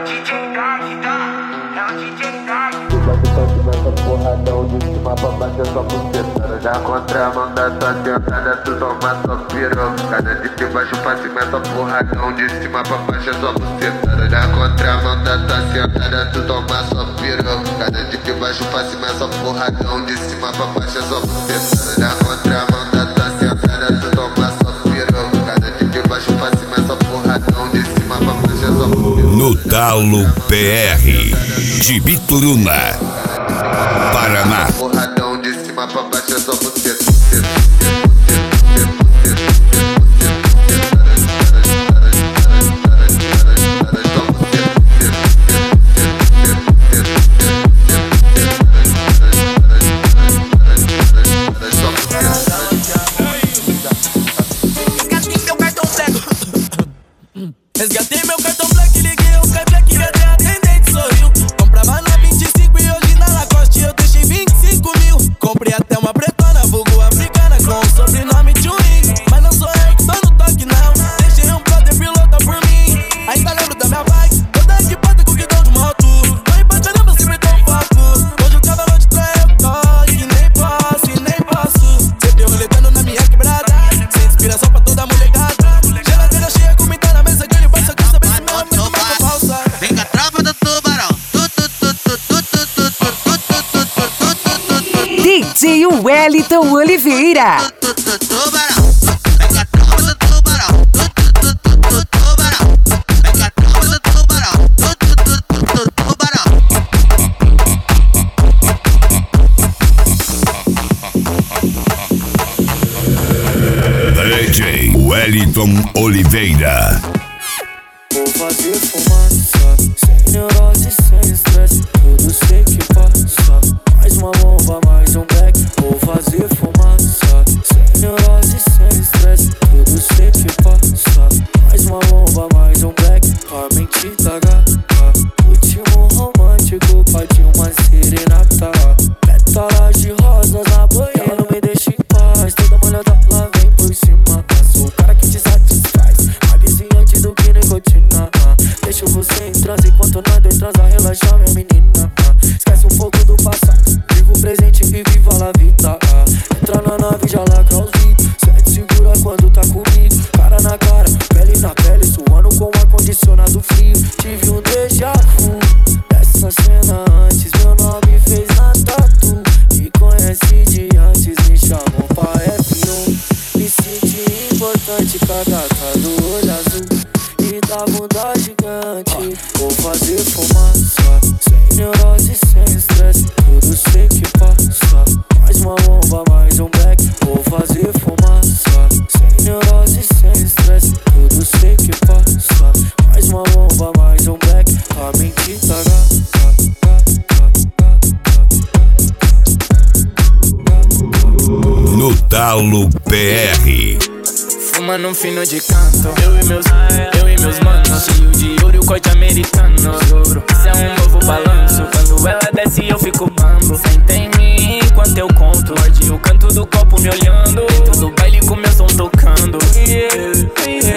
Porradão de cima pra bater sua buceta. Na contramão da tua sentada, tu toma sua pirocada. De baixo pra cima, tua porradão de cima pra baixo é sua buceta. Na contramão da tua sentada, tu toma sua pirocada. De baixo pra cima, sua porradão de cima pra baixo é sua buceta. Na contramão da tua sentada, tu toma sua pirocada. De baixo pra cima, sua porradão de cima pra baixo é sua buceta. No Talo PR de Bituruna, Paraná. Porradão de cima pra baixo é só você. Resgatei meu cartão black, liguei o Kai Black, cadê a atendente? Sorriu. Comprava na 25 e hoje na Lacoste eu deixei 25 mil. Comprei até uma bretona, vulgo africana, com o sobrenome Tchuin. Mas não sou eu que tô no toque não, deixei um brother pilota por mim. Ainda lembro da minha bike, toda equipada com guidão de moto. Tô em Patanamba, sempre dou foco. Hoje o cavalo de trás eu toque, nem posso. Sempre roletando na minha quebrada, sem inspiração pra toda molecada. Geladeira cheia, comida na mesa, ganho bolsa, quer saber se meu amigo marca falsa. Vem com a tropa do tubarão. DJ Wellington Oliveira. Tubarão. Vem com a tropa do tubarão. Tubarão. Vem com a tropa do tubarão. Tubarão. DJ Wellington Oliveira. Vou fazer fumaça, sem neurose, sem estresse. Tudo sei que passa. Mais uma bomba, mais um black. Vou fazer fumaça, sem neurose, sem estresse. Tudo sei que passa. Mais uma bomba, mais um black. A mente tá gata. Último romântico, pode uma serenata. Pétalas de rosas na banheira, não me deixa em paz. Toda molhada lá vem por cima. Sou o cara que te satisfaz, mais viciante do que nicotina. Deixo você em transe enquanto nada em transa. Relaxa, minha menina. Esquece um pouco do passado, viva o presente e viva a vida. Entra na nave, já lacra os vidros. Sente segura quando tá comigo. Cara na cara, pele na pele, suando com ar-condicionado frio. Tive um déjà vu dessa cena antes. Meu nome fez na tatu. Me conhece de antes, me chamam pra F1. Me senti importante com a gata do olho azul e da bunda gigante. Vou fazer fumaça, sem neurose, sem estresse. Tudo sei que passa. Mais uma bomba, mais um black. Vou fazer fumaça, sem neurose, sem estresse. Tudo sei que passa. Mais uma bomba, mais um black. A mente tá gata. No Talo PR. Fumando um fino de canto, eu e meus manos. Cheio de ouro e o corte americano. Isso é um novo balanço, quando ela desce eu fico bambo. Senta em mim enquanto eu conto, morde o canto do copo me olhando. Dentro do baile com meu som tocando.